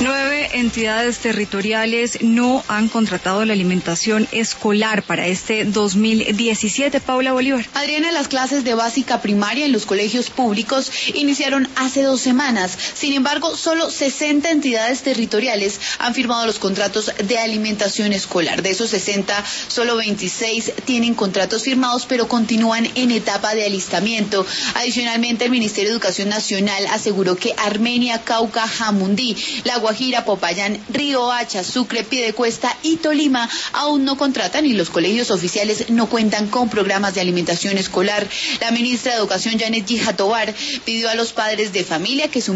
9 entidades territoriales no han contratado la alimentación escolar para este 2017. Paula Bolívar. Adriana, las clases de básica primaria en los colegios públicos iniciaron hace 2 semanas. Sin embargo, solo 60 entidades territoriales han firmado los contratos de alimentación escolar. De esos 60, solo 26 tienen contratos firmados, pero continúan en etapa de alistamiento. Adicionalmente, el Ministerio de Educación Nacional aseguró que Armenia, Cauca, Jamundí, La Guajira, Popayán, Riohacha, Sucre, Piedecuesta y Tolima aún no contratan y los colegios oficiales no cuentan con programas de alimentación escolar. La ministra de Educación, Janet Guija Tovar, pidió a los padres de familia que